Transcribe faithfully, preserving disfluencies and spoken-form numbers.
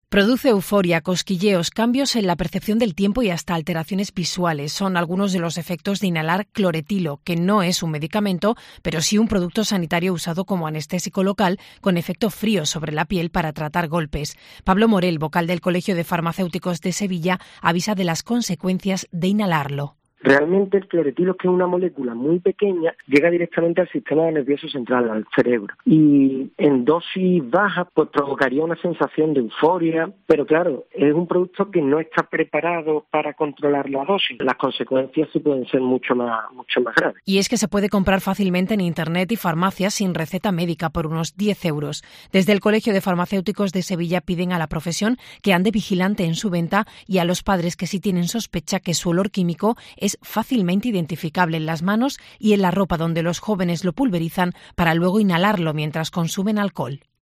Produce euforia, cosquilleos, cambios en la percepción del tiempo y hasta alteraciones visuales. Son algunos de los efectos de inhalar cloretilo, que no es un medicamento, pero sí un producto sanitario usado como anestésico local con efecto frío sobre la piel para tratar golpes. Pablo Morel, vocal del Colegio de Farmacéuticos de Sevilla, avisa de las consecuencias de inhalarlo. Realmente el cloretilo, que es una molécula muy pequeña, llega directamente al sistema nervioso central, al cerebro. Y en dosis bajas pues provocaría una sensación de euforia, pero claro, es un producto que no está preparado para controlar la dosis. Las consecuencias sí pueden ser mucho más, mucho más graves. Y es que se puede comprar fácilmente en Internet y farmacias sin receta médica por unos diez euros. Desde el Colegio de Farmacéuticos de Sevilla piden a la profesión que ande vigilante en su venta y a los padres que sí tienen sospecha que su olor químico es es fácilmente identificable en las manos y en la ropa donde los jóvenes lo pulverizan para luego inhalarlo mientras consumen alcohol.